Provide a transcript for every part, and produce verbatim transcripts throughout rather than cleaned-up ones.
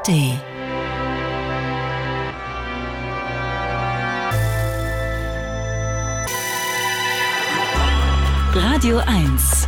A D. Radio eins.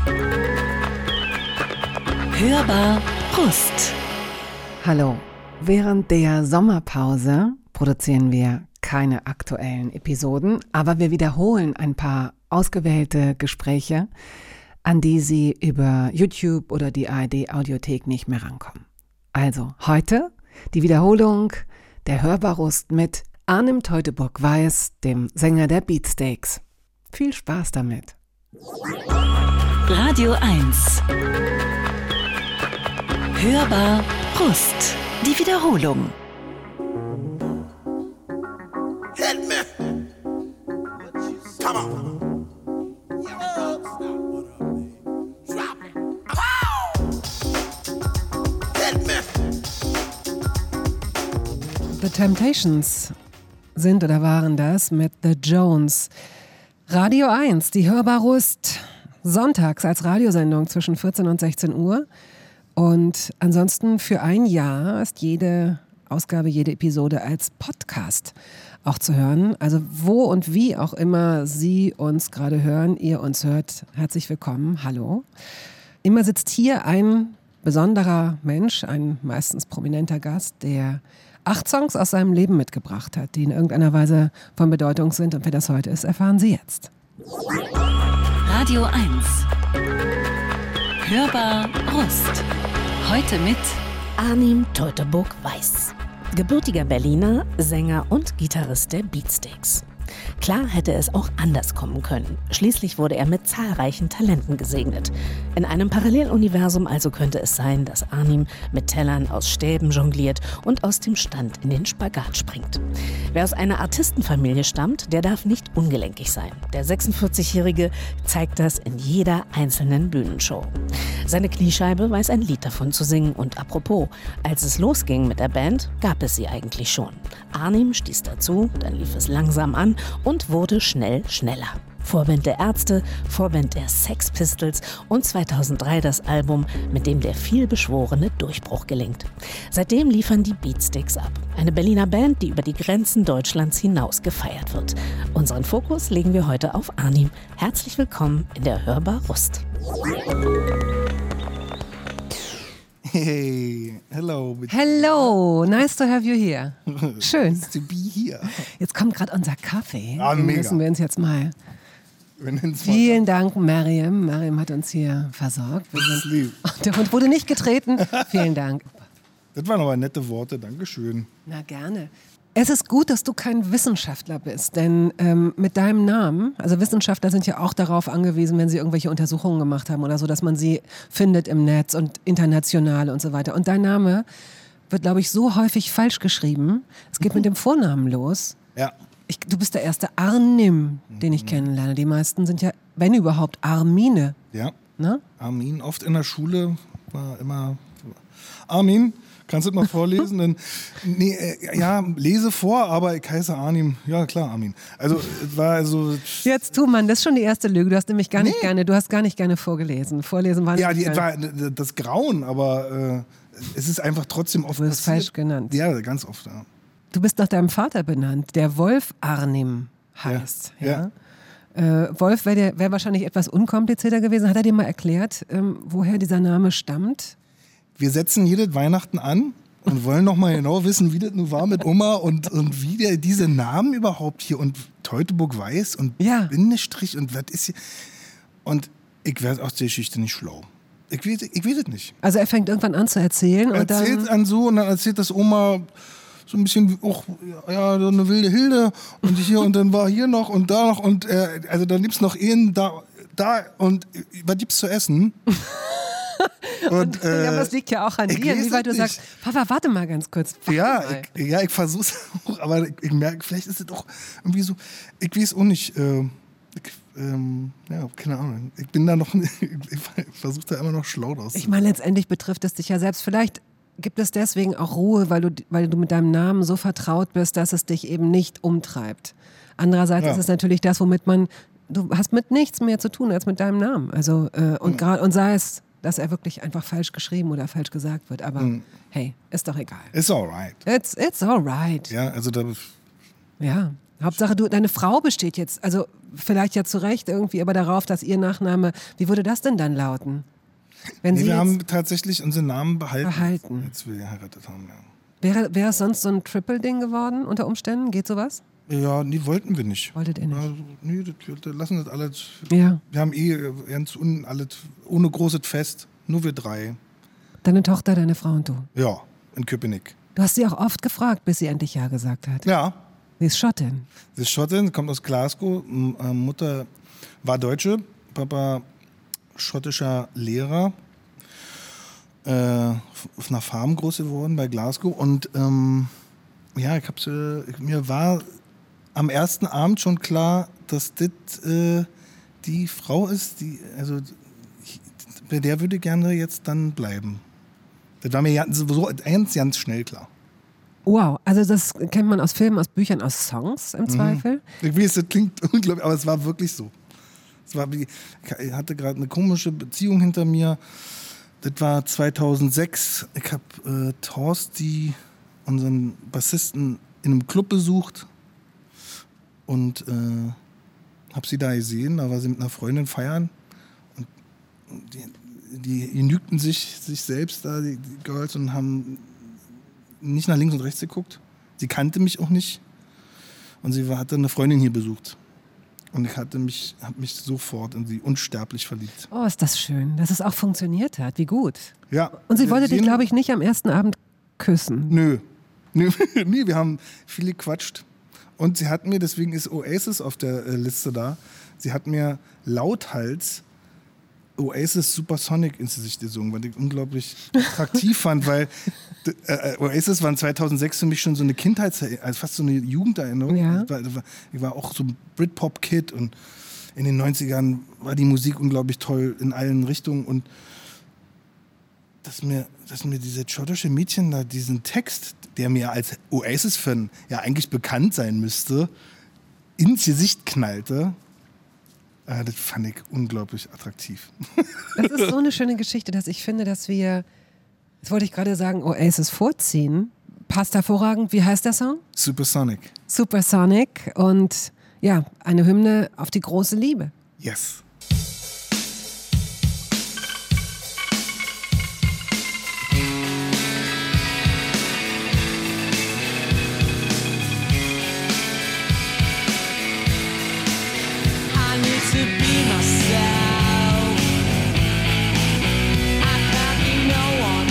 Hörbar Brust. Hallo. Während der Sommerpause produzieren wir keine aktuellen Episoden, aber wir wiederholen ein paar ausgewählte Gespräche, an die Sie über YouTube oder die A R D-Audiothek nicht mehr rankommen. Also heute die Wiederholung der Hörbarust mit Arnim Teutoburg-Weiß, dem Sänger der Beatsteaks. Viel Spaß damit. Radio eins. Hörbar Brust. Die Wiederholung. Hit me. Come on. Drop it. Hit me. The Temptations sind oder waren das mit The Jones. Radio eins, die Hörbarust, sonntags als Radiosendung zwischen vierzehn und sechzehn Uhr. Und ansonsten für ein Jahr ist jede Ausgabe, jede Episode als Podcast auch zu hören. Also wo und wie auch immer Sie uns gerade hören, ihr uns hört, herzlich willkommen, hallo. Immer sitzt hier ein besonderer Mensch, ein meistens prominenter Gast, der acht Songs aus seinem Leben mitgebracht hat, die in irgendeiner Weise von Bedeutung sind. Und wer das heute ist, erfahren Sie jetzt. Radio eins. Hörbar Brust. Heute mit Arnim Teutoburg-Weiß. Gebürtiger Berliner, Sänger und Gitarrist der Beatsteaks. Klar hätte es auch anders kommen können. Schließlich wurde er mit zahlreichen Talenten gesegnet. In einem Paralleluniversum also könnte es sein, dass Arnim mit Tellern aus Stäben jongliert und aus dem Stand in den Spagat springt. Wer aus einer Artistenfamilie stammt, der darf nicht ungelenkig sein. Der sechsundvierzigjährige zeigt das in jeder einzelnen Bühnenshow. Seine Kniescheibe weiß ein Lied davon zu singen. Und apropos, als es losging mit der Band, gab es sie eigentlich schon. Arnim stieß dazu, dann lief es langsam an und wurde schnell schneller. Vorband der Ärzte, Vorband der Sex Pistols und zweitausenddrei das Album, mit dem der vielbeschworene Durchbruch gelingt. Seitdem liefern die Beatsteaks ab. Eine Berliner Band, die über die Grenzen Deutschlands hinaus gefeiert wird. Unseren Fokus legen wir heute auf Arnim. Herzlich willkommen in der Hörbarust. Hey, hello. Hello, nice to have you here. Schön. Nice to be here. Jetzt kommt gerade unser Kaffee. Ah, Den mega. müssen wir uns jetzt mal... Wir nennen's Vielen Dank, Mariam. Mariam hat uns hier versorgt. Wir Das ist sind, lieb. der Hund wurde nicht getreten. Vielen Dank. Das waren aber nette Worte, Dankeschön. Na, gerne. Es ist gut, dass du kein Wissenschaftler bist, denn ähm, mit deinem Namen, also Wissenschaftler sind ja auch darauf angewiesen, wenn sie irgendwelche Untersuchungen gemacht haben oder so, dass man sie findet im Netz und international und so weiter. Und dein Name wird, glaube ich, so häufig falsch geschrieben. Es geht mit dem Vornamen los. Ja. Ich, du bist der erste Arnim, den ich kennenlerne. Die meisten sind ja, wenn überhaupt, Armine. Ja. Ne? Armin, oft in der Schule war immer Armin, kannst du das mal vorlesen? Denn, nee, äh, ja, lese vor, aber ich heiße Arnim. Ja, klar, Armin. Also, es war also. Jetzt tu man, das ist schon die erste Lüge. Du hast nämlich gar nicht Nee. gerne, du hast gar nicht gerne vorgelesen. Vorlesen war Ja, nicht die, gerne. war das Grauen, aber äh, es ist einfach trotzdem oft Du wirst passiert. falsch genannt. Ja, ganz oft, ja. Du bist nach deinem Vater benannt, der Wolf Arnim heißt. Ja, Ja. Äh, Wolf wäre wär wahrscheinlich etwas unkomplizierter gewesen. Hat er dir mal erklärt, ähm, woher dieser Name stammt? Wir setzen jedes Weihnachten an und wollen noch mal genau wissen, wie das nun war mit Oma und, und wie der, diese Namen überhaupt hier und Teutoburg-Weiß und Ja. Bindestrich und was ist hier. Und ich werde aus der Geschichte nicht schlau. Ich weiß, ich weiß es nicht. Also er fängt irgendwann an zu erzählen und Erzählt dann... an so und dann erzählt das Oma so ein bisschen, auch, ja, so eine wilde Hilde und hier und dann war hier noch und da noch und äh, also dann gibt's noch Ehen da, da und äh, was gibt's zu essen? Und, ja, aber es liegt ja auch an ich dir, weiß wie weit du es sagst, Papa, warte mal ganz kurz. Warte Ja, mal. ich, ja, ich versuch's auch, aber ich, ich merke, vielleicht ist es doch irgendwie so, ich weiß auch nicht, äh, ich, ähm, ja, keine Ahnung, ich bin da noch, ich, ich versuche da immer noch schlau draus Ich meine, letztendlich betrifft es dich ja selbst. Vielleicht gibt es deswegen auch Ruhe, weil du, weil du mit deinem Namen so vertraut bist, dass es dich eben nicht umtreibt. Andererseits Ja. ist es natürlich das, womit man, du hast mit nichts mehr zu tun als mit deinem Namen. Also, äh, und, grad, und sei es dass er wirklich einfach falsch geschrieben oder falsch gesagt wird. Aber Mhm. hey, ist doch egal. It's alright. It's, it's alright. Ja, also da, Ja. Hauptsache, du, deine Frau besteht jetzt, also vielleicht ja zu Recht irgendwie, aber darauf, dass ihr Nachname, wie würde das denn dann lauten? Wenn nee, sie wir jetzt, haben tatsächlich unseren Namen behalten, Behalten. als wir geheiratet haben. Ja. wäre, wäre es sonst so ein Triple-Ding geworden unter Umständen? Geht sowas? Ja, nee, wollten wir nicht. Wolltet ihr nicht? Ja, nee, das, das lassen das alles. Ja. Wir haben eh ganz un, alles ohne großes Fest. Nur wir drei. Deine Tochter, deine Frau und du. Ja, in Köpenick. Du hast sie auch oft gefragt, bis sie endlich Ja gesagt hat. Ja, Sie ist Schottin. sie ist Schottin, kommt aus Glasgow. M äh, Mutter war Deutsche, Papa schottischer Lehrer. Äh, auf einer Farm groß geworden bei Glasgow. Und ähm, ja, ich hab's, äh, mir war am ersten Abend schon klar, dass das äh, die Frau ist, die, also ich, bei der würde ich gerne jetzt dann bleiben. Das war mir ganz, so ganz, ganz schnell klar. Wow, also das kennt man aus Filmen, aus Büchern, aus Songs im Zweifel. Ich weiß, das klingt unglaublich, aber es war wirklich so. Es war wie, ich hatte gerade eine komische Beziehung hinter mir. Das war zweitausendsechs. Ich habe äh, Torsti, unseren Bassisten, in einem Club besucht und äh, habe sie da gesehen. Da war sie mit einer Freundin feiern und die, die genügten sich, sich selbst da, die, die Girls, und haben nicht nach links und rechts geguckt. Sie kannte mich auch nicht. Und sie war, hatte eine Freundin hier besucht. Und ich hatte mich, habe mich sofort in sie unsterblich verliebt. Oh, ist das schön, dass es auch funktioniert hat. Wie gut. Ja. Und sie Wir wollte dich, sehen- glaube ich, nicht am ersten Abend küssen. Nö. Nö. Nee, wir haben viel gequatscht. Und sie hat mir, deswegen ist Oasis auf der äh, Liste da, sie hat mir lauthals Oasis Supersonic ins Gesicht gesungen, was ich unglaublich attraktiv fand, weil d- äh, Oasis waren zweitausendsechs für mich schon so eine Kindheits-, also fast so eine Jugenderinnerung. Ja. Ich, war, ich war- ich war auch so ein Britpop-Kid und in den neunzigern war die Musik unglaublich toll in allen Richtungen, und dass mir, dass mir dieses schottische Mädchen da diesen Text, der mir als Oasis-Fan ja eigentlich bekannt sein müsste, ins Gesicht knallte. Äh, das fand ich unglaublich attraktiv. Das ist so eine schöne Geschichte, dass ich finde, dass wir, jetzt wollte ich gerade sagen, Oasis vorziehen. Passt hervorragend. Wie heißt der Song? Supersonic. Supersonic. Und ja, eine Hymne auf die große Liebe. Yes. I need to be myself. I can't be no one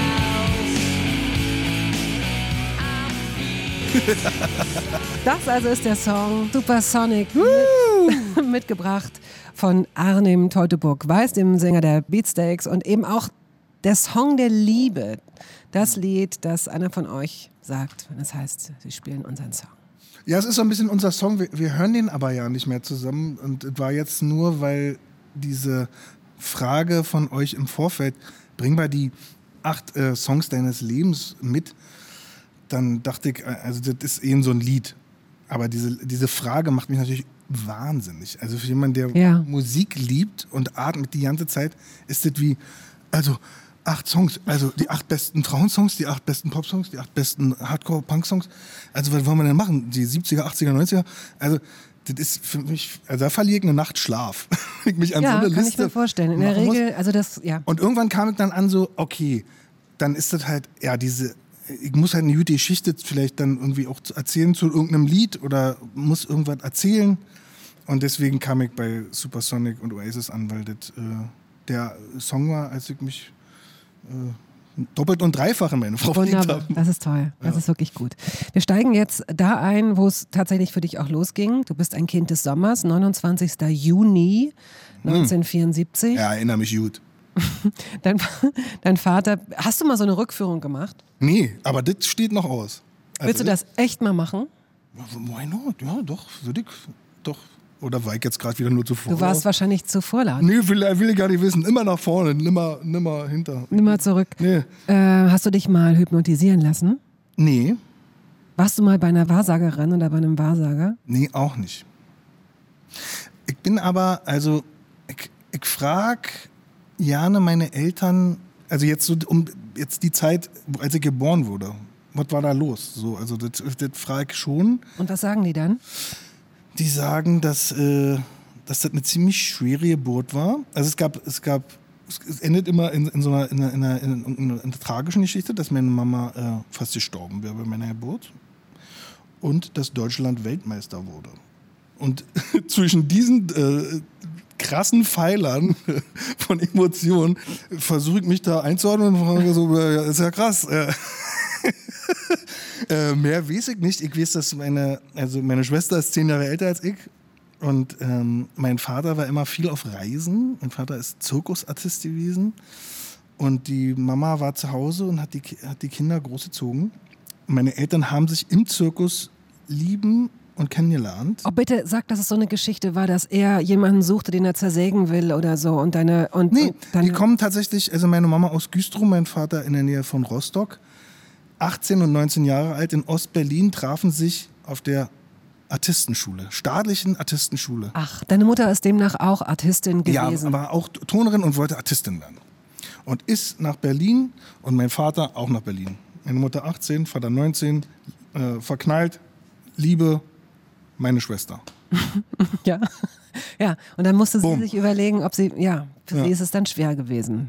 else. Das also ist der Song Supersonic mit, mitgebracht von Arnim Teutoburg-Weiß, dem Sänger der Beatsteaks, und eben auch der Song der Liebe. Das Lied, das einer von euch sagt, wenn es heißt, sie spielen unseren Song. Ja, es ist so ein bisschen unser Song. Wir, wir hören den aber ja nicht mehr zusammen. Und es war jetzt nur, weil diese Frage von euch im Vorfeld, bring mal die acht äh, Songs deines Lebens mit, dann dachte ich, äh, also das ist eben so ein Lied. Aber diese, diese Frage macht mich natürlich wahnsinnig. Also für jemanden, der Ja. Musik liebt und atmet die ganze Zeit, ist das wie, also acht Songs, also die acht besten Frauensongs, die acht besten Popsongs, die acht besten Hardcore-Punk-Songs. Also was wollen wir denn machen? Die siebziger, achtziger, neunziger? Also das ist für mich, also da verliere ich eine Nacht Schlaf. ich mich an Ja, so eine kann Liste ich mir vorstellen. In der machen muss. Regel, also das, ja. Und irgendwann kam ich dann an so, okay, dann ist das halt, ja, diese, ich muss halt eine gute Geschichte vielleicht dann irgendwie auch erzählen zu irgendeinem Lied oder muss irgendwas erzählen. Und deswegen kam ich bei Supersonic und Oasis an, weil das äh, der Song war, als ich mich äh, doppelt und dreifach in meine Frau verliebt Wunderbar, habe. das ist toll. Das ist wirklich gut. Wir steigen jetzt da ein, wo es tatsächlich für dich auch losging. Du bist ein Kind des Sommers, neunundzwanzigster Juni neunzehnhundertvierundsiebzig. Ja, erinnere mich gut. Dein, dein Vater, hast du mal so eine Rückführung gemacht? Nee, aber das steht noch aus. Also Willst du das echt mal machen? Why not? Ja, doch, würde ich, doch. Oder war ich jetzt gerade wieder nur zuvor? Du warst wahrscheinlich zu vorlaut. Nee, will, will ich gar nicht wissen. Immer nach vorne, nimmer, nimmer hinter. Nimm mal zurück. Nee. Äh, hast du dich mal hypnotisieren lassen? Nee, Warst du mal bei einer Wahrsagerin oder bei einem Wahrsager? nee, auch nicht. Ich bin aber, also, ich, ich frage ja, ne, meine Eltern, also jetzt so um jetzt die Zeit, als ich geboren wurde. Was war da los? So, also das, das frage ich schon. Und was sagen die dann? Die sagen, dass, äh, dass das eine ziemlich schwere Geburt war. Also es gab, es gab, es endet immer in, in so einer, in einer, in einer, in einer, in einer tragischen Geschichte, dass meine Mama äh, fast gestorben wäre bei meiner Geburt und dass Deutschland Weltmeister wurde. Und zwischen diesen äh, krassen Pfeilern von Emotionen versuche ich mich da einzuordnen und frage so, ja, ist ja krass. Äh, äh, mehr weiß ich nicht. Ich weiß, dass meine, also meine Schwester ist zehn Jahre älter als ich und ähm, mein Vater war immer viel auf Reisen. Mein Vater ist Zirkusartist gewesen und die Mama war zu Hause und hat die, hat die Kinder großgezogen. Meine Eltern haben sich im Zirkus lieben und kennengelernt. Oh, bitte sag, dass es so eine Geschichte war, dass er jemanden suchte, den er zersägen will oder so. Und deine. Und, Nee, und deine die kommen tatsächlich, also meine Mama aus Güstrow, mein Vater in der Nähe von Rostock. achtzehn und neunzehn Jahre alt in Ostberlin, trafen sich auf der Artistenschule, staatlichen Artistenschule. Ach, deine Mutter ist demnach auch Artistin Ja, gewesen. aber auch Turnerin und wollte Artistin werden. Und ist nach Berlin und mein Vater auch nach Berlin. Meine Mutter achtzehn, Vater neunzehn, äh, verknallt, Liebe, meine Schwester. Ja. Ja, und dann musste sie Boom. sich überlegen, ob sie, ja, für Ja. sie ist es dann schwer gewesen.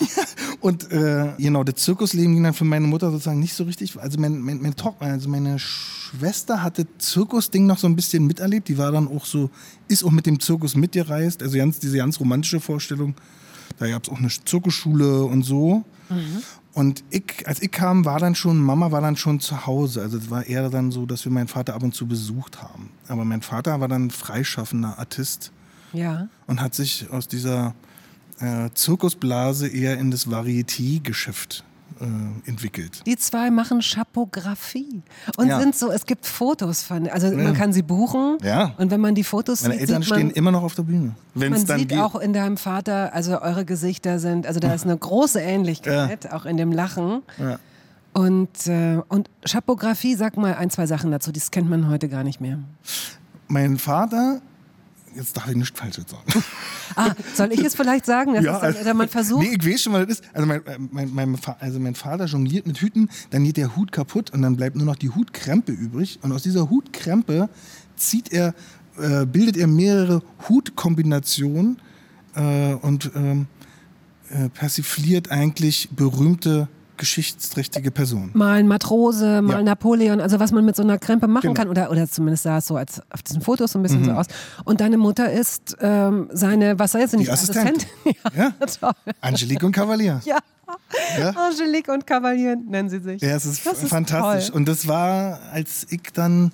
Und äh, genau, das Zirkusleben ging dann für meine Mutter sozusagen nicht so richtig. Also, mein, mein, mein Talk, also meine Schwester hatte Zirkusding noch so ein bisschen miterlebt. Die war dann auch so, ist auch mit dem Zirkus mitgereist. Also ganz, diese ganz romantische Vorstellung. Da gab es auch eine Zirkusschule und so. Mhm. Und ich, als ich kam, war dann schon, Mama war dann schon zu Hause. Also es war eher dann so, dass wir meinen Vater ab und zu besucht haben. Aber mein Vater war dann freischaffender Artist Ja. und hat sich aus dieser äh, Zirkusblase eher in das Varieté-Geschäft äh, entwickelt. Die zwei machen Schapographie und Ja. sind so, es gibt Fotos von, also Ja. man kann sie buchen Ja. und wenn man die Fotos Meine sieht, Eltern sieht man, stehen immer noch auf der Bühne. Wenn es man dann sieht geht. auch in deinem Vater, also eure Gesichter sind, also da ist eine große Ähnlichkeit, auch in dem Lachen. Ja. Und, äh, und Schapographie, sag mal ein, zwei Sachen dazu, das kennt man heute gar nicht mehr. Mein Vater, jetzt darf ich nichts Falsches sagen. Ah, soll ich es vielleicht sagen? Das ist dann, oder man versucht. Nee, ich weiß schon, was das ist. Also mein, mein, mein, also mein Vater jongliert mit Hüten, dann geht der Hut kaputt und dann bleibt nur noch die Hutkrempe übrig. Und aus dieser Hutkrempe zieht er, äh, bildet er mehrere Hutkombinationen äh, und ähm, äh, persifliert eigentlich berühmte geschichtsträchtige Personen. Mal ein Matrose, mal Ja. Napoleon, also was man mit so einer Krempe machen Genau. kann. Oder, oder zumindest sah es so als auf diesen Fotos so ein bisschen so aus. Und deine Mutter ist ähm, seine, was soll jetzt nicht, Die Assistentin. Ja. Toll. Angelique und Cavalier. Ja. Ja. Angelique und Cavalier nennen sie sich. Ja, es ist, Das ist fantastisch. toll. Und das war, als ich dann,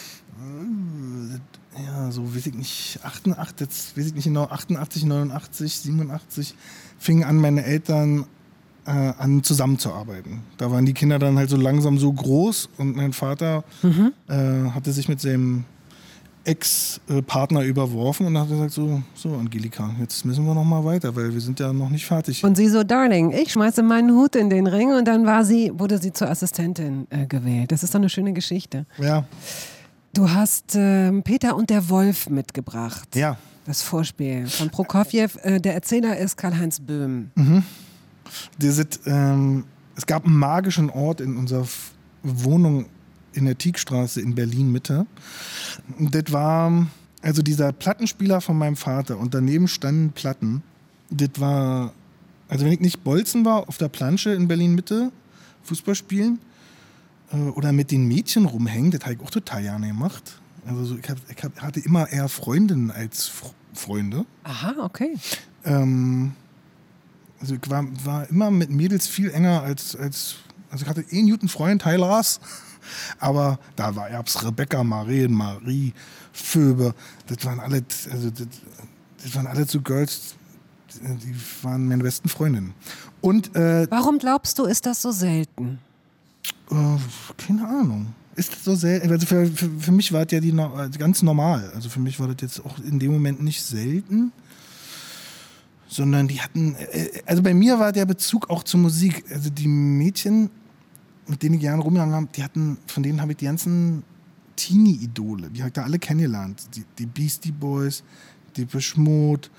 äh, ja, so weiß ich nicht, achtundachtzig, jetzt weiß ich nicht genau, achtundachtzig, neunundachtzig, siebenundachtzig, fingen an, meine Eltern äh, an zusammenzuarbeiten. Da waren die Kinder dann halt so langsam so groß und mein Vater Mhm. äh, hatte sich mit seinem Ex-Partner überworfen und hat gesagt, so, so Angelika, jetzt müssen wir noch mal weiter, weil wir sind ja noch nicht fertig. Und sie so, Darling, ich schmeiße meinen Hut in den Ring und dann war sie, wurde sie zur Assistentin äh, gewählt. Das ist doch eine schöne Geschichte. Ja, Du hast ähm, Peter und der Wolf mitgebracht. ja. Das Vorspiel von Prokofjew. Äh, der Erzähler ist Karl-Heinz Böhm. Die sind, ähm, es gab einen magischen Ort in unserer F- Wohnung in der Tiegstraße in Berlin-Mitte. Und das war also dieser Plattenspieler von meinem Vater und daneben standen Platten. Das war, also wenn ich nicht bolzen war auf der Plansche in Berlin-Mitte, Fußball spielen äh, oder mit den Mädchen rumhängen, das habe ich auch total gerne gemacht. Also so, ich, hab, ich hab, hatte immer eher Freundinnen als F- Freunde. Aha, okay. Ähm, also ich war, war immer mit Mädels viel enger als, als also ich hatte eh einen guten Freund, Hi Lars, aber da war erb's Rebecca, Maren, Marie, Phoebe, das waren alle, also das, das waren alle so Girls, die waren meine besten Freundinnen. Und äh, Warum glaubst du, ist das so selten? äh, keine Ahnung. Ist das so selten? Also für, für, für mich war das ja die, no- ganz normal. Also für mich war das jetzt auch in dem Moment nicht selten. Sondern die hatten, äh, also bei mir war der Bezug auch zur Musik. Also die Mädchen, mit denen ich gerne rumgegangen habe, die hatten, von denen habe ich die ganzen Teenie-Idole, die habe ich da alle kennengelernt. Die, die Beastie Boys, die Depeche Mode,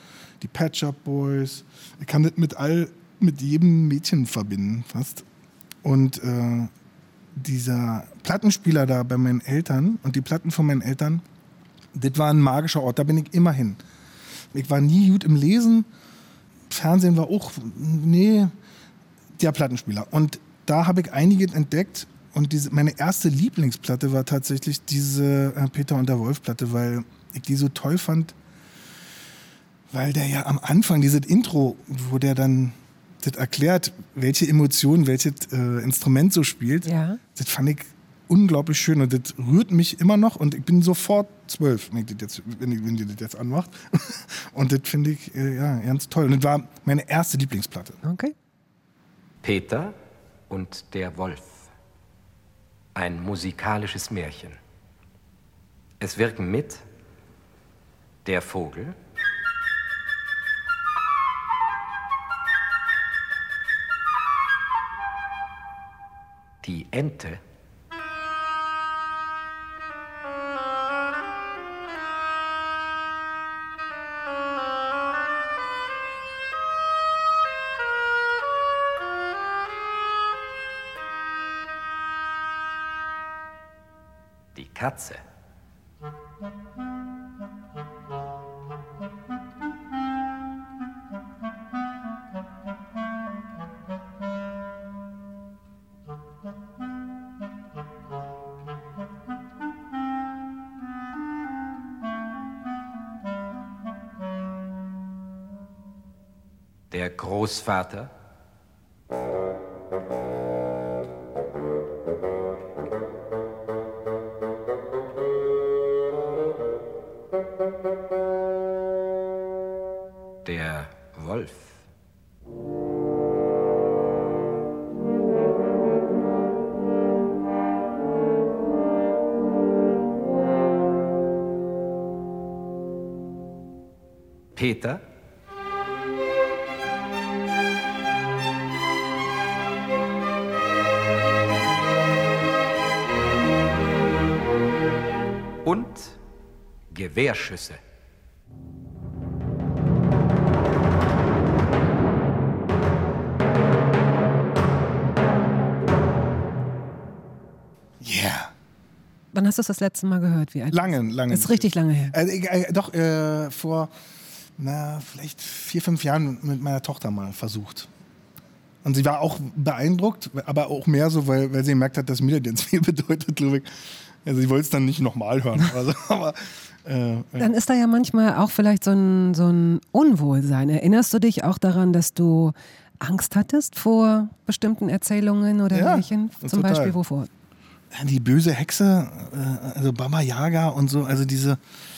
die Pet Shop Boys. Ich kann das mit all, mit jedem Mädchen verbinden, fast. Und äh, dieser Plattenspieler da bei meinen Eltern und die Platten von meinen Eltern, das war ein magischer Ort, da bin ich immer hin. Ich war nie gut im Lesen, Fernsehen war auch, nee, der Plattenspieler. Und da habe ich einiges entdeckt und diese, meine erste Lieblingsplatte war tatsächlich diese äh, Peter und der Wolf-Platte, weil ich die so toll fand, weil der ja am Anfang, dieses Intro, wo der dann das erklärt, welche Emotionen, welches äh, Instrument so spielt, Ja. das fand ich unglaublich schön und das rührt mich immer noch und ich bin sofort zwölf, wenn ich das jetzt, wenn ich, wenn die das jetzt anmacht. Und das finde ich äh, ja, ganz toll. Und das war meine erste Lieblingsplatte. Okay. Peter und der Wolf. Ein musikalisches Märchen. Es wirken mit der Vogel, die Ente, die Katze, der Großvater, der Wolf, Peter, und Gewehrschüsse. Yeah. Wann hast du es das letzte Mal gehört? Wie alt? Lange, lange. Das ist richtig lange her. Also, ich, äh, doch, äh, vor na, vielleicht vier, fünf Jahren mit meiner Tochter mal versucht. Und sie war auch beeindruckt, aber auch mehr so, weil, weil sie gemerkt hat, dass mir das jetzt viel bedeutet, glaube ich. Also sie wollte es dann nicht nochmal hören. Also, aber, äh, Dann ist da ja manchmal auch vielleicht so ein, so ein Unwohlsein. Erinnerst du dich auch daran, dass du Angst hattest vor bestimmten Erzählungen oder Ja, Märchen? Zum total. Beispiel wovor? die böse Hexe, äh, also Baba Yaga und so, also diese,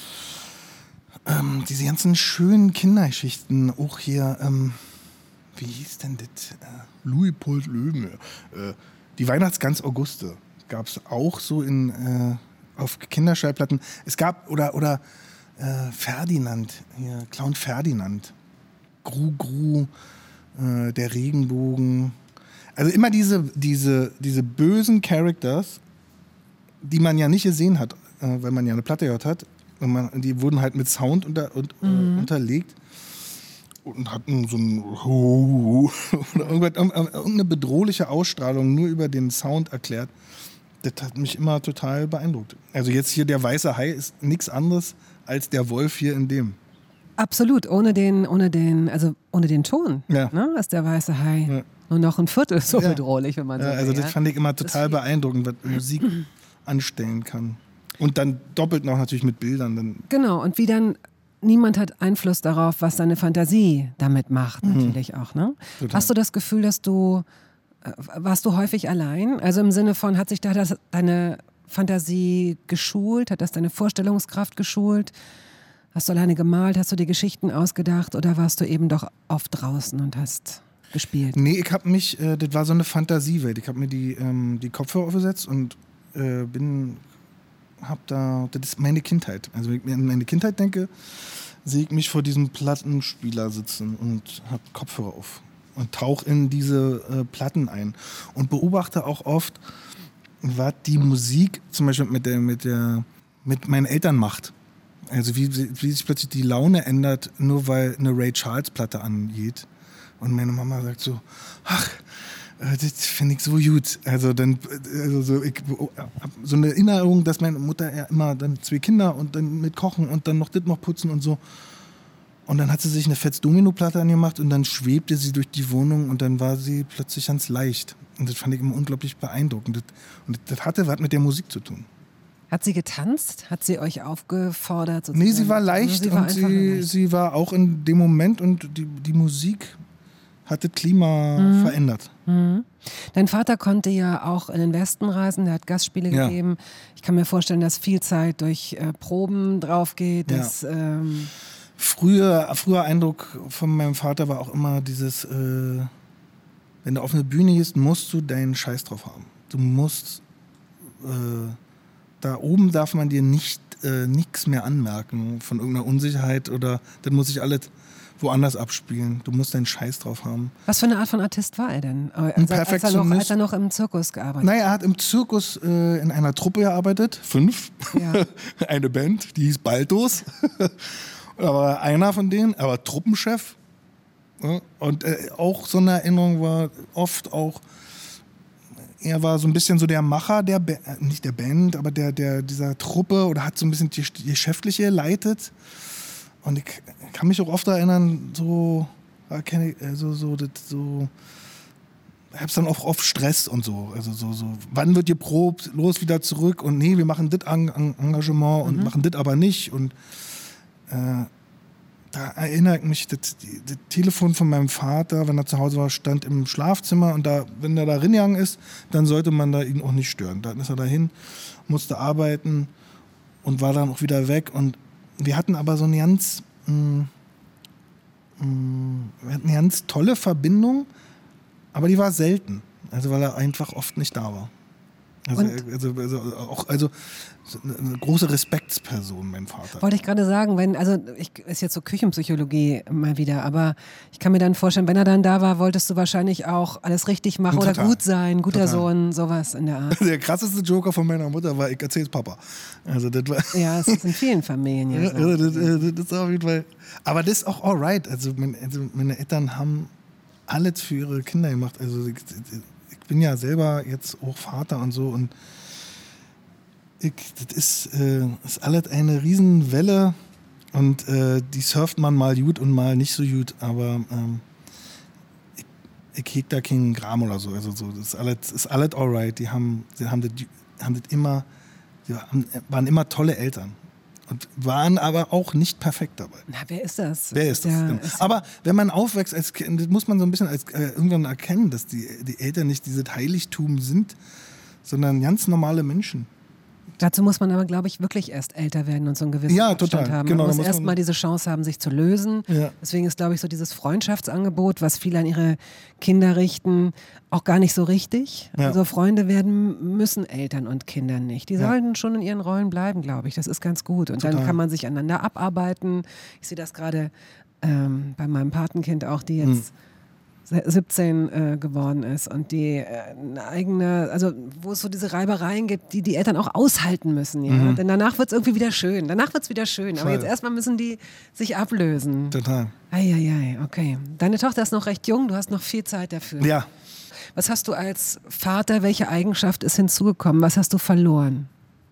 ähm, diese ganzen schönen Kindergeschichten, auch hier, ähm, wie hieß denn das? Äh, Louis-Paul Löwen. Äh, die Weihnachtsgans Auguste gab es auch so in, äh, auf Kinderschallplatten. Es gab, oder, oder äh, Ferdinand, hier, Clown Ferdinand, Gru Gru, äh, der Regenbogen. Also immer diese, diese, diese bösen Characters, die man ja nicht gesehen hat, äh, weil man ja eine Platte gehört hat. Und man, die wurden halt mit Sound unter, und, Mhm. äh, unterlegt und hatten so ein oder irgendwas, irgendeine bedrohliche Ausstrahlung nur über den Sound erklärt. Das hat mich immer total beeindruckt. Also jetzt hier der weiße Hai ist nichts anderes als der Wolf hier in dem. Absolut, ohne den, ohne den, also ohne den Ton, Ja. ne, ist der weiße Hai Ja. nur noch ein Viertel so Ja. bedrohlich, wenn man so Ja, also will. das ja. fand ich immer total beeindruckend, was Musik anstellen kann. Und dann doppelt noch natürlich mit Bildern. Dann Genau, und wie dann, niemand hat Einfluss darauf, was deine Fantasie damit macht, natürlich auch. Ne? Total. Hast du das Gefühl, dass du, äh, warst du häufig allein? Also im Sinne von, hat sich da das, deine Fantasie geschult? Hat das deine Vorstellungskraft geschult? Hast du alleine gemalt? Hast du dir Geschichten ausgedacht? Oder warst du eben doch oft draußen und hast gespielt? Nee, ich habe mich, äh, das war so eine Fantasiewelt. Ich habe mir die, ähm, die Kopfhörer aufgesetzt und äh, bin, hab da, das ist meine Kindheit. Also wenn ich mir an meine Kindheit denke, sehe ich mich vor diesem Plattenspieler sitzen und habe Kopfhörer auf und tauche in diese äh, Platten ein und beobachte auch oft, was die Musik zum Beispiel mit der, mit der, mit meinen Eltern macht. Also wie, wie sich plötzlich die Laune ändert, nur weil eine Ray Charles Platte angeht. Und meine Mama sagt so, ach, äh, das finde ich so gut. Also dann, also so, ich hab so eine Erinnerung, dass meine Mutter ja immer dann zwei Kinder und dann mit kochen und dann noch das noch putzen und so. Und dann hat sie sich eine Fetz-Domino-Platte angemacht und dann schwebte sie durch die Wohnung und dann war sie plötzlich ganz leicht. Und das fand ich immer unglaublich beeindruckend. Das, und das hatte was mit der Musik zu tun. Hat sie getanzt? Hat sie euch aufgefordert? Sozusagen? Nee, sie war leicht sie war und sie, leicht. sie war auch in dem Moment und die, die Musik hat das Klima mhm. verändert. Mhm. Dein Vater konnte ja auch in den Westen reisen, der hat Gastspiele Ja. gegeben. Ich kann mir vorstellen, dass viel Zeit durch äh, Proben drauf geht. Ja. Dass, ähm Früher, früher Eindruck von meinem Vater war auch immer dieses, äh, wenn du auf eine Bühne gehst, musst du deinen Scheiß drauf haben. Du musst, äh, da oben darf man dir nicht äh, nichts mehr anmerken von irgendeiner Unsicherheit oder dann muss ich alles woanders abspielen. Du musst deinen Scheiß drauf haben. Was für eine Art von Artist war er denn? Ein als, als, er noch, Perfektionist. als er noch im Zirkus gearbeitet Naja, er hat im Zirkus äh, in einer Truppe gearbeitet, fünf, Ja. eine Band, die hieß Baltos. Er war einer von denen, er war Truppenchef. Ja, und äh, auch so eine Erinnerung war oft auch, er war so ein bisschen so der Macher der ba- äh, nicht der Band, aber der, der dieser Truppe oder hat so ein bisschen die, die Geschäftliche geleitet. Und ich kann mich auch oft erinnern, so, äh, kenn ich, äh, so, so, das, so, ich hab's dann auch oft Stress und so. Also so, so, wann wird geprobt, los wieder zurück und nee, wir machen das Eng- Eng- Engagement und Mhm. machen das aber nicht. Und äh, da erinnere ich mich, das, die- das Telefon von meinem Vater, wenn er zu Hause war, stand im Schlafzimmer und da, wenn er da reingegangen ist, dann sollte man da ihn auch nicht stören. Dann ist er dahin, musste arbeiten und war dann auch wieder weg. Und wir hatten aber so eine ganz, mh, mh, wir hatten eine ganz tolle Verbindung, aber die war selten. Also weil er einfach oft nicht da war. Also, Und? also, also auch also so eine, eine große Respektsperson, mein Vater. Wollte ich gerade sagen, wenn, also ich, ist jetzt so Küchenpsychologie mal wieder, aber ich kann mir dann vorstellen, wenn er dann da war, wolltest du wahrscheinlich auch alles richtig machen Total. oder gut sein, guter Total. Sohn, sowas in der Art. Der krasseste Joker von meiner Mutter war, ich erzähl's Papa. Also das war... Ja, es ist in vielen Familien ja Ja, so. also das, äh, das ist auf jeden Fall... Aber das ist auch alright. Also, mein, also meine Eltern haben alles für ihre Kinder gemacht. Also ich, ich bin ja selber jetzt auch Vater und so und ich, das ist, äh, ist alles eine Riesenwelle und äh, die surft man mal gut und mal nicht so gut, aber ähm, ich, ich heg da keinen Gram oder so. Also so, das ist alles, ist alles alright. Die haben, die haben, das, haben das immer, die haben, waren immer tolle Eltern und waren aber auch nicht perfekt dabei. Na, wer ist das? Wer ist das? Ja, Genau. ist- Aber wenn man aufwächst als Kind, das muss man so ein bisschen als, äh, irgendwann erkennen, dass die, die Eltern nicht dieses Heiligtum sind, sondern ganz normale Menschen. Dazu muss man aber, glaube ich, wirklich erst älter werden und so einen gewissen Ja, Abstand total. haben. Genau, man da muss muss erst man- mal diese Chance haben, sich zu lösen. Ja. Deswegen ist, glaube ich, so dieses Freundschaftsangebot, was viele an ihre Kinder richten, auch gar nicht so richtig. Ja. Also Freunde werden müssen Eltern und Kinder nicht. Die Ja. sollten schon in ihren Rollen bleiben, glaube ich. Das ist ganz gut. Und dann Total. kann man sich aneinander abarbeiten. Ich sehe das gerade ähm, bei meinem Patenkind auch, die Hm. jetzt siebzehn äh, geworden ist und die äh, eine eigene, also wo es so diese Reibereien gibt, die die Eltern auch aushalten müssen. Ja? Mhm. Denn danach wird es irgendwie wieder schön. Danach wird es wieder schön. Aber Voll. jetzt erstmal müssen die sich ablösen. Total. Eieiei, okay. Deine Tochter ist noch recht jung, du hast noch viel Zeit dafür. Ja. Was hast du als Vater, welche Eigenschaft ist hinzugekommen? Was hast du verloren?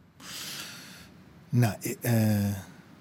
Na, äh.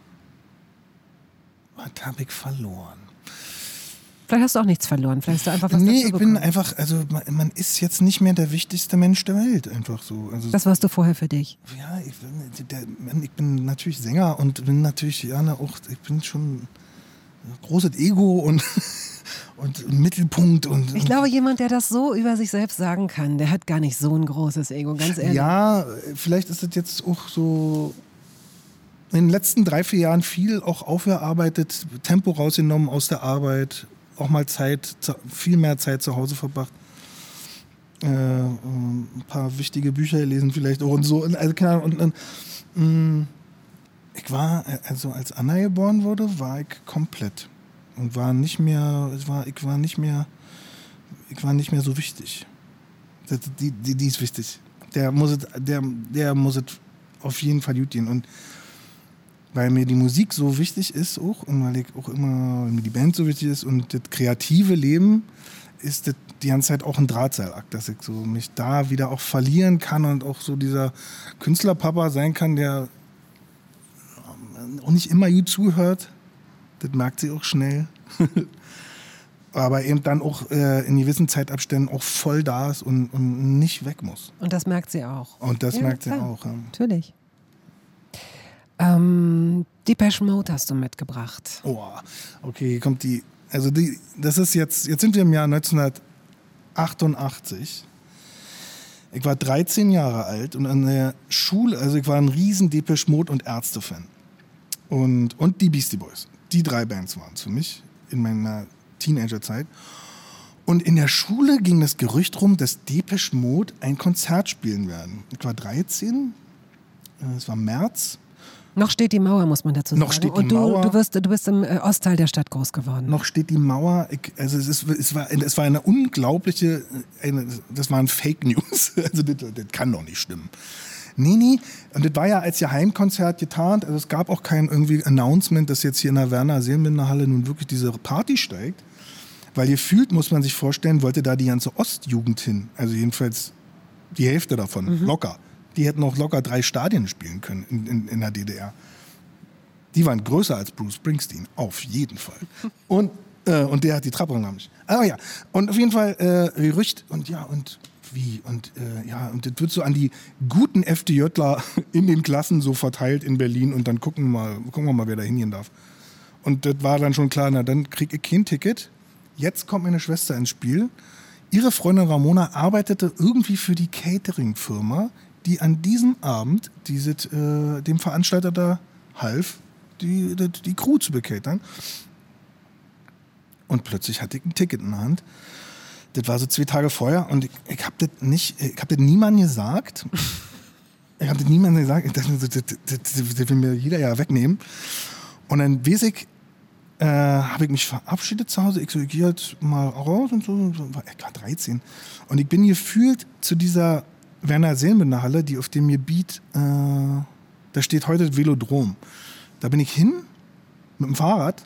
Was habe ich verloren? Vielleicht hast du auch nichts verloren. Vielleicht hast du einfach was Nee, dazu ich bin bekommen. einfach, also man, man ist jetzt nicht mehr der wichtigste Mensch der Welt, einfach so. Also, Das warst du vorher für dich. ja, ich bin, der, ich bin natürlich Sänger und bin natürlich, ja, na, auch, ich bin schon ein großes Ego und, und ein Mittelpunkt. Und, Ich glaube, jemand, der das so über sich selbst sagen kann, der hat gar nicht so ein großes Ego, ganz ehrlich. Ja, vielleicht ist das jetzt auch so in den letzten drei, vier Jahren viel auch aufgearbeitet, Tempo rausgenommen aus der Arbeit, auch mal Zeit, zu- viel mehr Zeit zu Hause verbracht. Äh, ähm, ein paar wichtige Bücher gelesen vielleicht auch und so. Und, also, keine Ahnung, und, und, mh, ich war, also als Anna geboren wurde, war ich komplett. Und war nicht mehr, ich war, ich war nicht mehr, ich war nicht mehr so wichtig. Das, die, die, die ist wichtig. Der muss es, der, der muss es auf jeden Fall gut gehen. Und weil mir die Musik so wichtig ist auch und weil ich auch immer, weil mir die Band so wichtig ist und das kreative Leben ist das die ganze Zeit auch ein Drahtseilakt, dass ich so mich da wieder auch verlieren kann und auch so dieser Künstlerpapa sein kann, der auch nicht immer gut zuhört. Das merkt sie auch schnell. Aber eben dann auch äh, in gewissen Zeitabständen auch voll da ist und, und nicht weg muss. Und das merkt sie auch. Und das Ja, merkt sie klar. auch. Ja. Natürlich. Ähm, Depeche Mode hast du mitgebracht. Oh, okay, hier kommt die. Also die, das ist jetzt, jetzt sind wir im Jahr neunzehnhundertachtundachtzig. Ich war dreizehn Jahre alt und an der Schule, also ich war ein riesen Depeche Mode und Ärzte-Fan. Und, und die Beastie Boys. Die drei Bands waren es für mich in meiner Teenagerzeit. Und in der Schule ging das Gerücht rum, dass Depeche Mode ein Konzert spielen werden. Ich war dreizehn, es war März. Noch steht die Mauer, muss man dazu sagen. Noch steht die Und du, Mauer. Du, wirst, du bist im äh, Ostteil der Stadt groß geworden. Noch steht die Mauer. Ich, also es, ist, es, war, es war eine unglaubliche, eine, das waren Fake News. Also das, das kann doch nicht stimmen. Nee, nee. Und das war ja als Geheimkonzert getarnt. Also es gab auch kein irgendwie Announcement, dass jetzt hier in der Werner-Seelenbinder-Halle nun wirklich diese Party steigt. Weil gefühlt, muss man sich vorstellen, wollte da die ganze Ostjugend hin. Also jedenfalls die Hälfte davon, mhm. locker. Die hätten auch locker drei Stadien spielen können in, in, in der D D R. Die waren größer als Bruce Springsteen, auf jeden Fall. Und, äh, und der hat die Trappe nämlich. Aber ja, und auf jeden Fall äh, Gerücht und ja, und wie? Und äh, ja, und das wird so an die guten FDJler in den Klassen so verteilt in Berlin und dann gucken wir mal, gucken wir mal, wer da hingehen darf. Und das war dann schon klar, na dann krieg ich kein Ticket. Jetzt kommt meine Schwester ins Spiel. Ihre Freundin Ramona arbeitete irgendwie für die Catering-Firma, die an diesem Abend dieses, äh, dem Veranstalter da half, die, die, die Crew zu bekatern. Und plötzlich hatte ich ein Ticket in der Hand. Das war so zwei Tage vorher und ich, ich habe das nicht, ich habe das niemandem gesagt. Ich habe das niemandem gesagt. Das, das, das, das, das will mir jeder ja wegnehmen. Und dann weiß ich, äh, habe ich mich verabschiedet zu Hause. Ich so, ich gehe jetzt mal raus und so. Ich war dreizehn. Und ich bin gefühlt zu dieser Werner-Seelenbinder-Halle, die auf dem Gebiet, äh, da steht heute das Velodrom. Da bin ich hin mit dem Fahrrad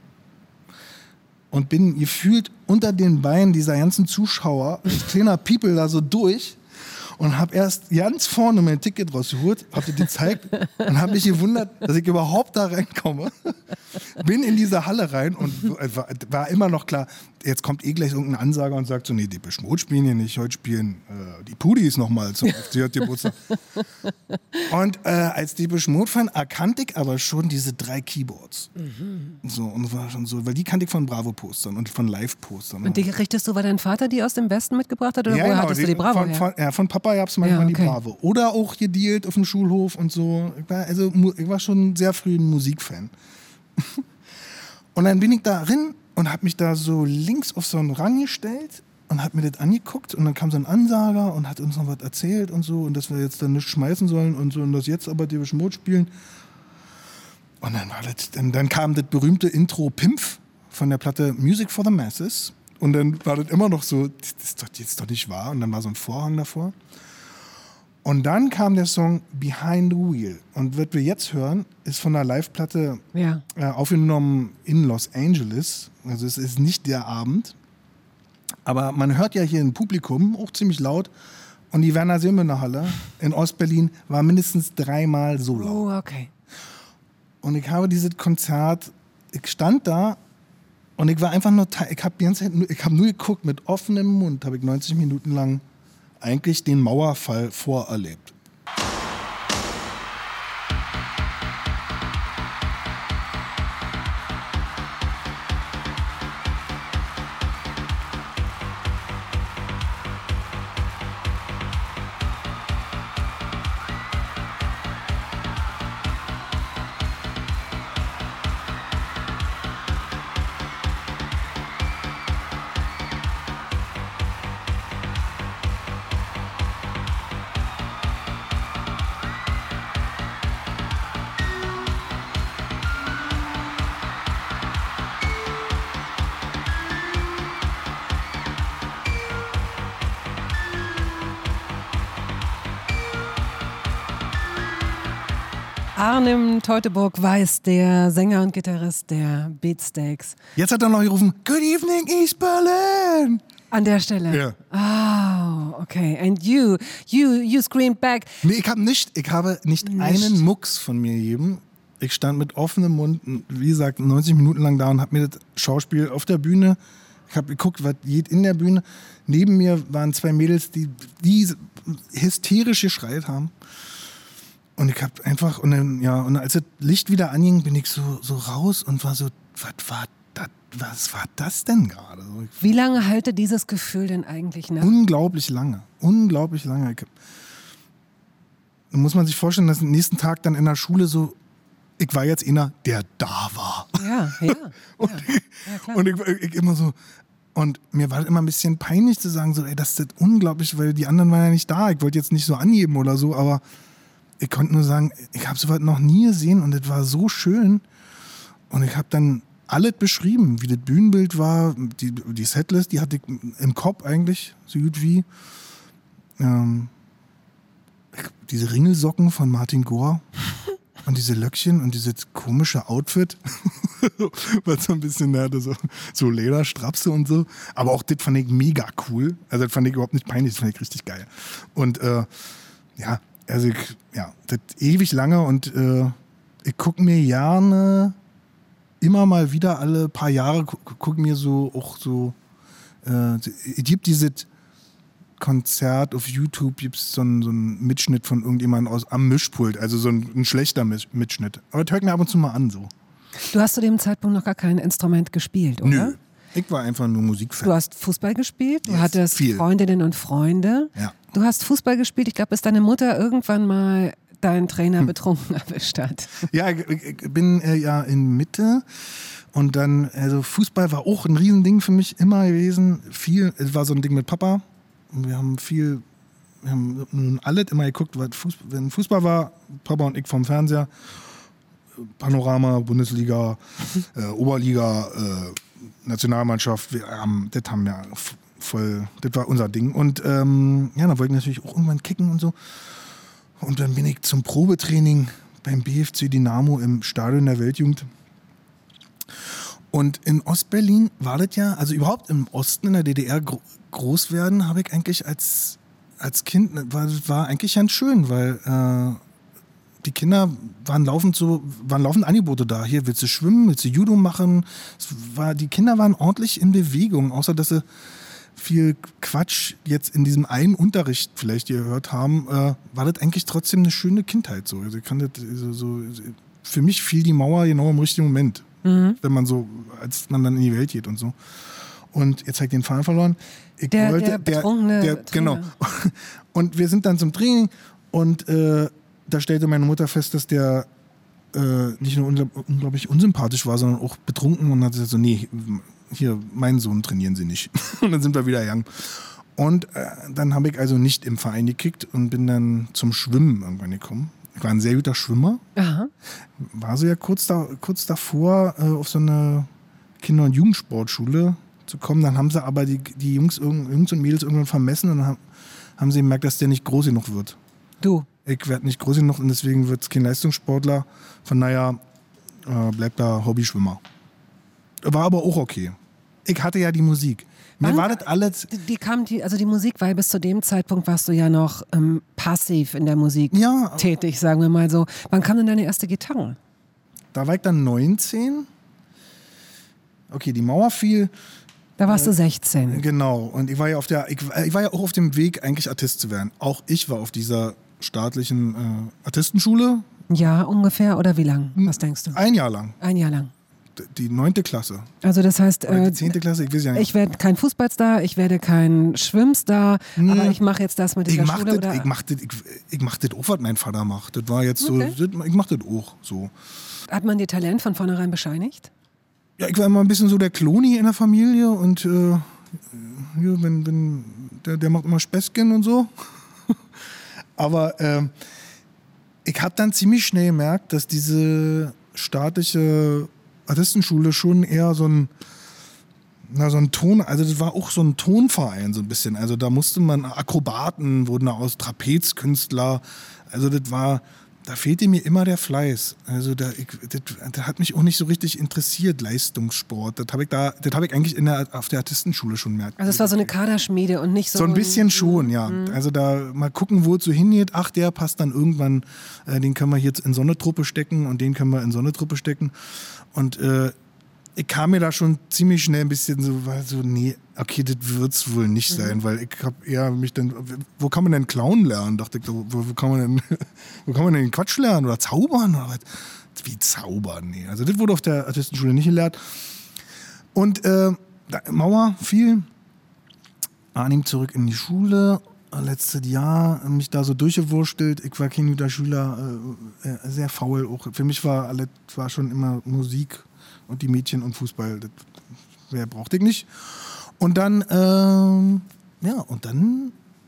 und bin gefühlt unter den Beinen dieser ganzen Zuschauer, als kleiner People da so durch und habe erst ganz vorne mein Ticket rausgeholt, habe dir gezeigt und habe mich gewundert, dass ich überhaupt da reinkomme. Bin in diese Halle rein und war, war immer noch klar, jetzt kommt eh gleich irgendein Ansager und sagt so, nee, Depeche Mode spielen hier nicht, heute spielen äh, die Pudis nochmal zum F C J-Geburtstag. Und äh, als Depeche Mode-Fan erkannte ich aber schon diese drei Keyboards. Mhm. So, und war schon so, weil die kannte ich von Bravo-Postern und von Live-Postern. Und die richtest du, war dein Vater die aus dem Westen mitgebracht hat oder ja, woher genau, hattest du die Bravo von, her? von, ja, von Papa gab es manchmal Ja, okay. die Bravo. Oder auch gedealt auf dem Schulhof und so. Ich war, also, ich war schon sehr früh ein Musikfan. Und dann bin ich da drin und habe mich da so links auf so einen Rang gestellt und habe mir das angeguckt und dann kam so ein Ansager und hat uns noch was erzählt und so und dass wir jetzt dann nichts schmeißen sollen und so und das jetzt aber Depeche Mode spielen. Und dann war das, dann, dann kam das berühmte Intro Pimpf von der Platte Music for the Masses und dann war das immer noch so, das ist doch jetzt doch nicht wahr und dann war so ein Vorhang davor. Und dann kam der Song Behind the Wheel. Und was wir jetzt hören, ist von der Live-Platte Ja. äh, aufgenommen in Los Angeles. Also es ist nicht der Abend. Aber man hört ja hier im Publikum, auch ziemlich laut. Und die Werner-Seelenbinder-Halle in Ostberlin war mindestens dreimal so laut. Oh, okay. Und ich habe dieses Konzert, ich stand da und ich war einfach nur, ich habe die ganze Zeit nur, ich habe nur geguckt, mit offenem Mund habe ich neunzig Minuten lang eigentlich den Mauerfall vorerlebt. Arnim Teutoburg-Weiß, der Sänger und Gitarrist der Beatsteaks. Jetzt hat er noch gerufen, Good evening East Berlin. An der Stelle? Ja. Oh, okay. And you, you, you screamed back. Nee, ich habe nicht, ich habe nicht, Nicht. einen Mucks von mir gegeben. Ich stand mit offenem Mund, wie gesagt, neunzig Minuten lang da und habe mir das Schauspiel auf der Bühne, ich habe geguckt, was geht in der Bühne. Neben mir waren zwei Mädels, die, die hysterisch geschreit haben. Und ich habe einfach, und dann, ja, und als das Licht wieder anging, bin ich so, so raus und war so, was war das, was war das denn gerade? So, ich- Wie lange halte dieses Gefühl denn eigentlich nach? Unglaublich lange, unglaublich lange. Ich, da muss man sich vorstellen, dass am nächsten Tag dann in der Schule so, ich war jetzt einer, der da war. Ja, ja. Und, ja. Ja, klar. und ich, ich immer so, und mir war das immer ein bisschen peinlich zu sagen, so, ey, das ist unglaublich, weil die anderen waren ja nicht da. Ich wollte jetzt nicht so angeben oder so, aber ich konnte nur sagen, ich habe sowas noch nie gesehen und das war so schön. Und ich habe dann alles beschrieben, wie das Bühnenbild war, die, die Setlist, die hatte ich im Kopf eigentlich, so gut wie. Ähm, diese Ringelsocken von Martin Gore und diese Löckchen und dieses komische Outfit, was so ein bisschen, ne, so, so Lederstrapse und so. Aber auch das fand ich mega cool. Also das fand ich überhaupt nicht peinlich, das fand ich richtig geil. Und äh, ja, also ich, ja, das ewig lange und äh, ich gucke mir gerne immer mal wieder alle paar Jahre, gucke guck mir so auch so, äh, es gibt dieses Konzert auf YouTube, gibt es so einen so einen Mitschnitt von irgendjemandem aus am Mischpult, also so ein, ein schlechter Misch, Mitschnitt. Aber das hört mir ab und zu mal an so. Du hast zu dem Zeitpunkt noch gar kein Instrument gespielt, oder? Nö, ich war einfach nur Musikfan. Du hast Fußball gespielt, du Yes, hattest viel. Freundinnen und Freunde. Ja. Du hast Fußball gespielt, ich glaube, bis deine Mutter irgendwann mal deinen Trainer Hm. betrunken erwischt hat. Ja, ich, ich bin äh, ja in Mitte und dann, also Fußball war auch ein Riesending für mich immer gewesen. Viel, es war so ein Ding mit Papa. Und wir haben viel, wir haben nun alles immer geguckt, was Fußball, wenn Fußball war, Papa und ich vom Fernseher, Panorama, Bundesliga, äh, Oberliga, äh, Nationalmannschaft, wir haben, das haben wir f- voll, das war unser Ding. Und ähm, ja, dann wollte ich natürlich auch irgendwann kicken und so. Und dann bin ich zum Probetraining beim B F C Dynamo im Stadion der Weltjugend. Und in Ostberlin war das ja, also überhaupt im Osten in der D D R gro- groß werden, habe ich eigentlich als, als Kind, war, war eigentlich ganz schön, weil äh, die Kinder waren laufend so, waren laufend Angebote da. Hier, willst du schwimmen, willst du Judo machen? Es war, die Kinder waren ordentlich in Bewegung, außer dass sie viel Quatsch jetzt in diesem einen Unterricht vielleicht gehört haben, äh, war das eigentlich trotzdem eine schöne Kindheit. So. Also ich kann das, so, so, für mich fiel die Mauer genau im richtigen Moment, Mhm. wenn man so, als man dann in die Welt geht und so. Und jetzt habe ich den Faden verloren. Ich Der- wollte, der betrunkene der, genau. Trainer. Und wir sind dann zum Training und äh, da stellte meine Mutter fest, dass der äh, nicht nur ungl- unglaublich unsympathisch war, sondern auch betrunken und hat gesagt so, nee, hier, meinen Sohn trainieren Sie nicht. Und dann sind wir wieder gegangen. Und äh, dann habe ich also nicht im Verein gekickt und bin dann zum Schwimmen irgendwann gekommen. Ich war ein sehr guter Schwimmer. Aha. War so ja kurz, da, kurz davor, äh, auf so eine Kinder- und Jugendsportschule zu kommen. Dann haben sie aber die, die Jungs, irgend- Jungs und Mädels irgendwann vermessen und dann haben, haben sie gemerkt, dass der nicht groß genug wird. Du. Ich werde nicht groß genug und deswegen wird es kein Leistungssportler. Von daher äh, bleibt da Hobbyschwimmer. War aber auch okay. Ich hatte ja die Musik. Mir Wann- war das alles. Die, die kam die, also die Musik, weil bis zu dem Zeitpunkt warst du ja noch ähm, passiv in der Musik Ja, tätig, sagen wir mal so. Wann kam denn deine erste Gitarre? da war ich dann neunzehn. Okay, die Mauer fiel. Da warst du sechzehn. Genau. Und ich war ja auf der, ich, ich war ja auch auf dem Weg, eigentlich Artist zu werden. Auch ich war auf dieser staatlichen äh, Artistenschule Ja, ungefähr oder wie lang? Was denkst du? ein Jahr lang. Ein Jahr lang. D- Die neunte Klasse. Also das heißt, Oder äh, die zehnte Klasse, ich weiß ja nicht. ich werde kein Fußballstar, ich werde kein Schwimmstar, aber ich mache jetzt das mit Ich dieser mach Schule. das, Oder? ich mach das, ich, ich mach das auch, was mein Vater macht. Das war jetzt Okay. so, das, ich mach das auch so. Hat man dir Talent von vornherein bescheinigt? Ja, ich war immer ein bisschen so der Kloni in der Familie und äh, ja, wenn, wenn, der, der macht immer Späßchen und so. Aber ähm, ich habe dann ziemlich schnell gemerkt, dass diese staatliche Artistenschule schon eher so ein, na, so ein Ton, also das war auch so ein Tonverein so ein bisschen. Also da musste man, Akrobaten wurden da aus, Trapezkünstler, also das war, da fehlte mir immer der Fleiß. Also da, ich, das, das hat mich auch nicht so richtig interessiert, Leistungssport. Das habe ich da, das habe ich eigentlich in der, auf der Artistenschule schon mehr. Also es war so eine Kaderschmiede und nicht so... So ein bisschen schon, ja. Also da mal gucken, wo es so hingeht. Ach, der passt dann irgendwann, äh, den können wir jetzt in so eine Truppe stecken und den können wir in so eine Truppe stecken. Und äh, ich kam mir da schon ziemlich schnell ein bisschen so, war so, nee, okay, das wird's wohl nicht sein, mhm. weil ich habe eher mich dann, wo kann man denn Clown lernen? Dachte ich, wo, wo kann man denn, wo kann man denn Quatsch lernen oder zaubern oder was? Wie zaubern? Nee, also das wurde auf der Artistenschule nicht gelehrt. Und äh, Mauer, viel, Arnim zurück in die Schule, letztes Jahr mich da so durchgewurstelt. Ich war kein guter Schüler, äh, sehr faul auch. Für mich war alles, war schon immer Musik und die Mädchen und Fußball, das mehr brauchte ich nicht. Und dann, ähm, ja, und dann,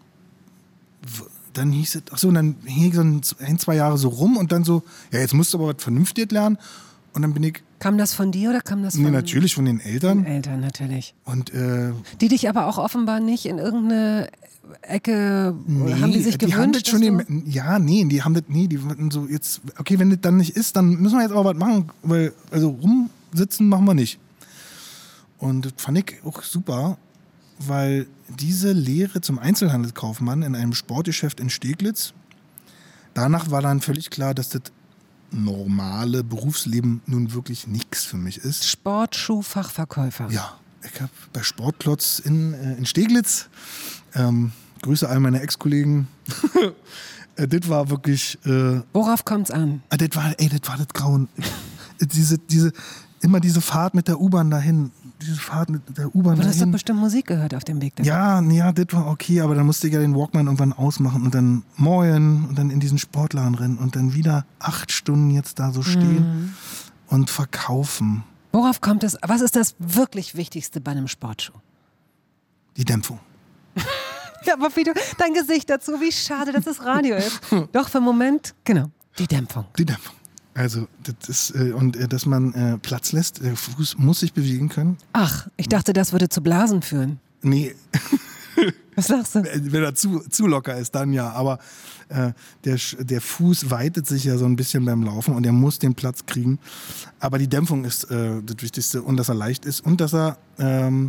dann hieß es, ach so, und dann hing ich so ein, ein, zwei Jahre so rum und dann so, ja, jetzt musst du aber was Vernünftiges lernen. Und dann bin ich... Kam das von dir oder kam das von... Nee, natürlich von den Eltern. Den Eltern, natürlich. Und, äh, die dich aber auch offenbar nicht in irgendeine Ecke, nee, haben die sich die gewünscht? Haben das schon den, ja, nee, die haben das, nee, die wollten so jetzt, okay, wenn das dann nicht ist, dann müssen wir jetzt aber was machen, weil, also rumsitzen machen wir nicht. Und das fand ich auch super, weil diese Lehre zum Einzelhandelskaufmann in einem Sportgeschäft in Steglitz, danach war dann völlig klar, dass das normale Berufsleben nun wirklich nichts für mich ist. Sportschuhfachverkäufer. Ja, ich habe bei Sportklotz in, äh, in Steglitz, ähm, Grüße all meine Ex-Kollegen, äh, das war wirklich... Äh, Worauf kommt's an? Ah, das war, ey, das war das Grauen. diese, diese, immer diese Fahrt mit der U-Bahn dahin, diese Fahrt mit der U-Bahn dahin. Aber du hast doch bestimmt Musik gehört auf dem Weg dahin. Ja, ja, das war okay, aber dann musste ich ja den Walkman irgendwann ausmachen und dann moin und dann in diesen Sportladen rennen und dann wieder acht Stunden jetzt da so stehen mhm. und verkaufen. Worauf kommt es? Was ist das wirklich Wichtigste bei einem Sportschuh? Die Dämpfung. Ja, aber wie du, dein Gesicht dazu, wie schade, dass es Radio ist. Doch, für einen Moment, genau, die Dämpfung. Die Dämpfung. Also, das ist, äh, und äh, dass man äh, Platz lässt, der Fuß muss sich bewegen können. Ach, ich dachte, das würde zu Blasen führen. Nee. Was sagst du? Wenn er zu, zu locker ist, dann ja. Aber äh, der, der Fuß weitet sich ja so ein bisschen beim Laufen und er muss den Platz kriegen. Aber die Dämpfung ist äh, das Wichtigste und dass er leicht ist und dass er... Ähm,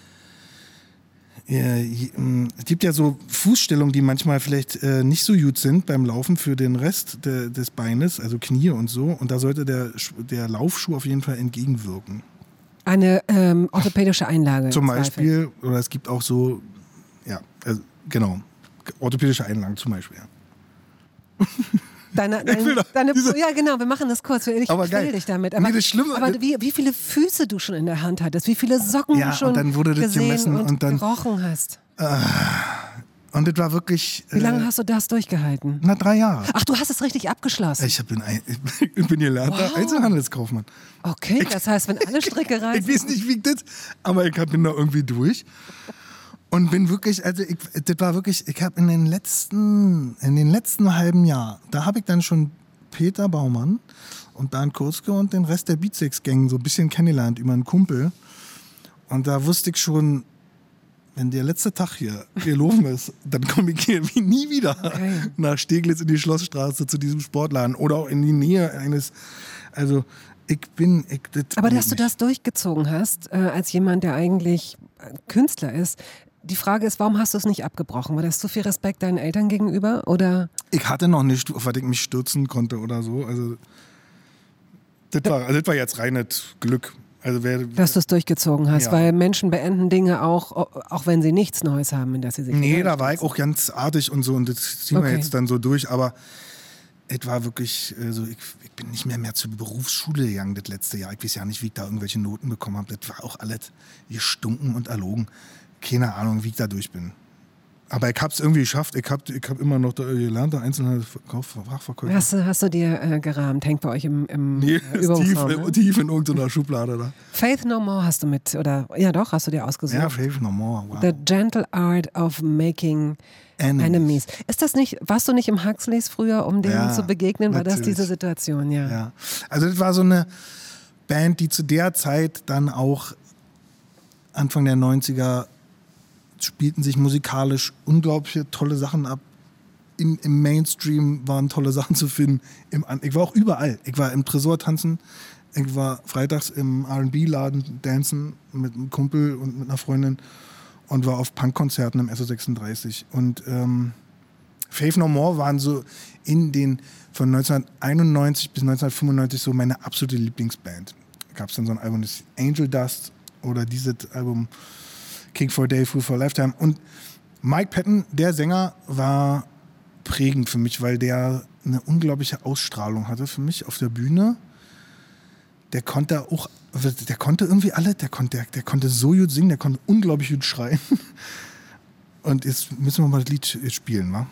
äh, es gibt ja so Fußstellungen, die manchmal vielleicht äh, nicht so gut sind beim Laufen für den Rest de, des Beines, also Knie und so. Und da sollte der, der Laufschuh auf jeden Fall entgegenwirken. Eine ähm, orthopädische Einlage. Zum Beispiel, oder es gibt auch so, ja, also, genau, orthopädische Einlagen zum Beispiel. Ja. Deine, deine, deine, ja, genau, wir machen das kurz. Ich aber quäl geil. dich damit. Aber, nee, das Schlimme, aber wie, wie viele Füße du schon in der Hand hattest, wie viele Socken ja, du schon und dann wurde das gesehen gemessen und, und dann, gerochen hast. Äh, und das war wirklich... Wie lange äh, hast du das durchgehalten? Na, drei Jahre. Ach, du hast es richtig abgeschlossen. Ich bin, ein, ich bin gelernter Wow. Einzelhandelskaufmann. Okay, das heißt, wenn alle Stricke reißen... Ich weiß nicht, wie das, aber ich bin da irgendwie durch. Und bin wirklich, also ich, das war wirklich, ich habe in den letzten, in den letzten halben Jahr, da habe ich dann schon Peter Baumann und Bernd Kurzke und den Rest der Beatsex-Gang so ein bisschen kennengelernt über einen Kumpel. Und da wusste ich schon, wenn der letzte Tag hier gelaufen ist, dann komme ich hier wie nie wieder okay. nach Steglitz in die Schlossstraße zu diesem Sportladen oder auch in die Nähe eines, also ich bin... Ich, das Aber dass nicht. du das durchgezogen hast, äh, als jemand, der eigentlich Künstler ist, die Frage ist, warum hast du es nicht abgebrochen? War das zu viel Respekt deinen Eltern gegenüber? Oder? Ich hatte noch nicht, auf was ich mich stürzen konnte oder so. Also, das war, also das war jetzt reines Glück. Also wer, dass du es durchgezogen hast, ja. weil Menschen beenden Dinge auch, auch wenn sie nichts Neues haben, in das sie sich... Nee, da war ich auch ganz artig und so und das ziehen wir Okay. jetzt dann so durch. Aber es war wirklich, also ich, ich bin nicht mehr, mehr zur Berufsschule gegangen das letzte Jahr. Ich weiß ja nicht, wie ich da irgendwelche Noten bekommen habe. Das war auch alles gestunken und erlogen. Keine Ahnung, wie ich da durch bin. Aber ich habe es irgendwie geschafft. Ich habe ich hab immer noch da gelernter Einzelhandelsfachverkäufer. Hast du, hast du dir äh, gerahmt? Hängt bei euch im, im Nee, äh, ist tief, Übungsraum, ne? tief in irgendeiner Schublade da. Faith No More hast du mit, oder ja doch, hast du dir ausgesucht. Ja, Faith No More, wow. The Gentle Art of Making Enemies. Enemies. Ist das nicht, warst du nicht im Huxleys früher, um denen Ja, zu begegnen? War das natürlich. diese Situation? Ja. Ja. Also das war so eine Band, die zu der Zeit dann auch Anfang der neunziger spielten sich musikalisch unglaubliche tolle Sachen ab. in, im Mainstream waren tolle Sachen zu finden. Im, ich war auch überall. Ich war im Tresor tanzen, ich war freitags im R and B-Laden dancen mit einem Kumpel und mit einer Freundin und war auf Punkkonzerten im S O sechsunddreißig. Und ähm, Faith No More waren so in den von neunzehnhunderteinundneunzig bis neunzehnhundertfünfundneunzig so meine absolute Lieblingsband. Gab es dann so ein Album, das Angel Dust oder dieses Album King for a Day, Fool for a Lifetime. Und Mike Patton, der Sänger, war prägend für mich, weil der eine unglaubliche Ausstrahlung hatte für mich auf der Bühne. Der konnte auch, der konnte irgendwie alle, der konnte, der, der konnte so gut singen, der konnte unglaublich gut schreien. Und jetzt müssen wir mal das Lied spielen, wa?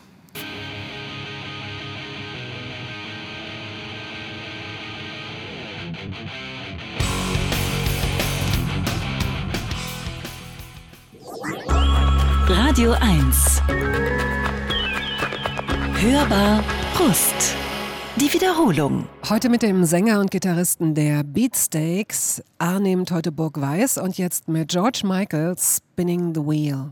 Radio eins. Hörbar Brust. Die Wiederholung. Heute mit dem Sänger und Gitarristen der Beatsteaks, Arnim Teutoburg-Weiß, und jetzt mit George Michael, Spinning the Wheel.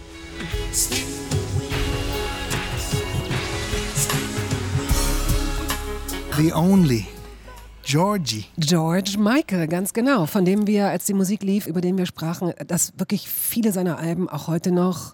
The Only. Georgie. George Michael, ganz genau, von dem wir, als die Musik lief, über den wir sprachen, dass wirklich viele seiner Alben auch heute noch